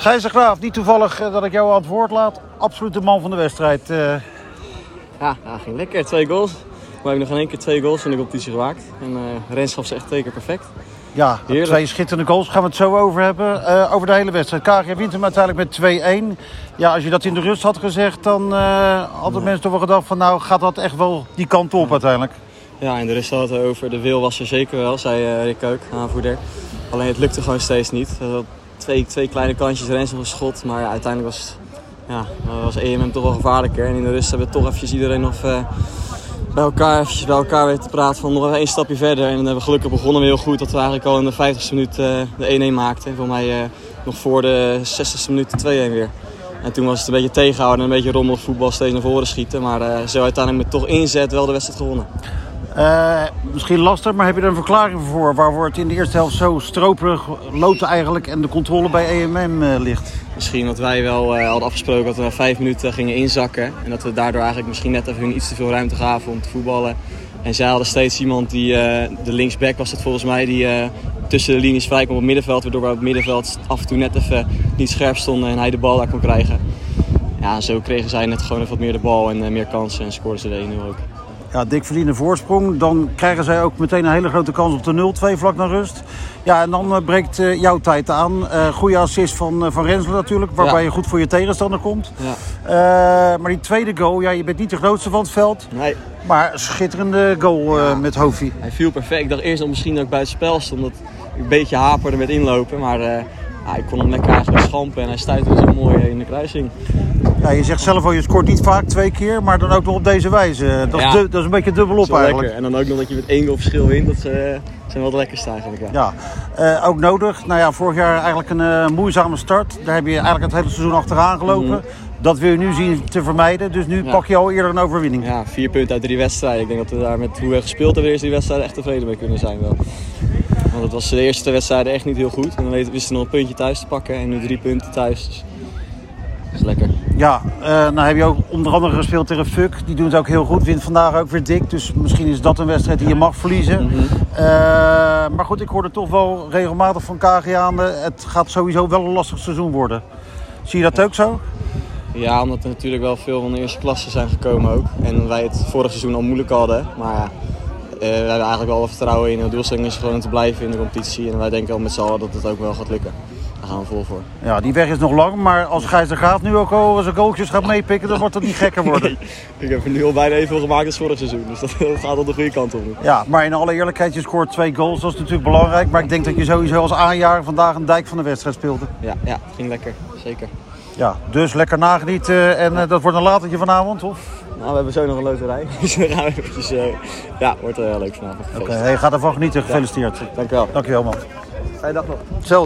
Gijs de Graaf, niet toevallig dat ik jou aan het woord laat. Absoluut de man van de wedstrijd. Ja, ging lekker. 2 goals. Maar heb ik nog in één keer 2 goals in de competitie gemaakt. En Rens gaf ze echt 2 keer perfect. Ja, Heerlijk. 2 schitterende goals. Gaan we het zo over hebben. Over de hele wedstrijd. KGA wint hem uiteindelijk met 2-1. Ja, als je dat in de rust had gezegd, dan hadden mensen toch wel gedacht van nou gaat dat echt wel die kant op uiteindelijk. Ja, in de rust hadden we het over. De wil was er zeker wel, zei Rick Keuk, aanvoerder. Alleen het lukte gewoon steeds niet. Twee kleine kantjes, Rens nog een schot. Maar ja, uiteindelijk was EMM toch wel gevaarlijker. En in de rust hebben we toch eventjes iedereen nog bij elkaar weten te praten van nog even 1 stapje verder. En dan hebben we gelukkig begonnen heel goed dat we eigenlijk al in de 50ste minuut de 1-1 maakten. En voor mij nog voor de 60ste minuut de 2-1 weer. En toen was het een beetje tegenhouden en een beetje rommelig voetbal steeds naar voren schieten. Maar zo uiteindelijk met toch inzet wel de wedstrijd gewonnen. Misschien lastig, maar heb je er een verklaring voor waarvoor het in de eerste helft zo stroperig loopt eigenlijk en de controle bij EMM ligt? Misschien dat wij wel hadden afgesproken dat we na 5 minuten gingen inzakken. En dat we daardoor eigenlijk misschien net even hun iets te veel ruimte gaven om te voetballen. En zij hadden steeds iemand die, de linksback was het volgens mij, die tussen de linies vrij kwam op het middenveld. Waardoor we op het middenveld af en toe net even niet scherp stonden en hij de bal daar kon krijgen. Ja, zo kregen zij net gewoon even wat meer de bal en meer kansen en scoorden ze de 1-0 ook. Ja, dik verdiende voorsprong. Dan krijgen zij ook meteen een hele grote kans op de 0-2 vlak naar rust. Ja, en dan breekt jouw tijd aan. Goede assist van Rensler natuurlijk, waarbij je goed voor je tegenstander komt. Ja. Maar die tweede goal, ja, je bent niet de grootste van het veld. Nee. Maar schitterende goal met Hoofie. Hij viel perfect. Ik dacht eerst dat misschien dat ik buiten spel stond, omdat ik een beetje haperde met inlopen. Maar ik kon hem lekker eigenlijk schampen en hij stuitte zo mooi in de kruising. Ja, je zegt zelf al, je scoort niet vaak 2 keer, maar dan ook nog op deze wijze. Dat is een beetje dubbelop eigenlijk. Lekker. En dan ook nog dat je met 1 goal verschil wint, dat zijn wel de lekkerste eigenlijk. Ja, ook nodig. Nou ja, vorig jaar eigenlijk een moeizame start. Daar heb je eigenlijk het hele seizoen achteraan gelopen. Dat wil je nu zien te vermijden, dus nu pak je al eerder een overwinning. Ja, 4 punten uit 3 wedstrijden. Ik denk dat we daar met hoe we gespeeld hebben de eerste 3 wedstrijden echt tevreden mee kunnen zijn wel. Want het was de eerste 2 wedstrijden echt niet heel goed. En dan wisten we nog een puntje thuis te pakken en nu 3 punten thuis. Dus dat is lekker. Ja, nou heb je ook onder andere gespeeld tegen Fuck. Die doen het ook heel goed. Wint vandaag ook weer dik. Dus misschien is dat een wedstrijd die je mag verliezen. Maar goed, ik hoorde toch wel regelmatig van KGA'nden. Het gaat sowieso wel een lastig seizoen worden. Zie je dat ook zo? Ja, omdat er natuurlijk wel veel van de eerste klasse zijn gekomen ook. En wij het vorig seizoen al moeilijk hadden. Maar ja, we hebben eigenlijk wel vertrouwen in. De doelstelling is gewoon te blijven in de competitie. En wij denken wel met z'n allen dat het ook wel gaat lukken. Daar gaan we vol voor. Ja, die weg is nog lang, maar als Gijs de Graaf nu ook al zijn goaltjes gaat meepikken, dan wordt het niet gekker worden. Nee, ik heb er nu al bijna evenveel gemaakt als vorig seizoen, dus dat gaat al de goede kant op nu. Ja, maar in alle eerlijkheid, je scoort 2 goals, dat is natuurlijk belangrijk. Maar ik denk dat je sowieso als aanjager vandaag een dijk van de wedstrijd speelde. Ja, het ging lekker, zeker. Ja, dus lekker nagenieten en dat wordt een latertje vanavond, of? Nou, we hebben zo nog een loterij, dus dan gaan we eventjes, wordt leuk vanavond. Oké, ga ervan genieten, gefeliciteerd. Dankjewel. Dankjewel man. Fijne dag nog. Hetzelfde.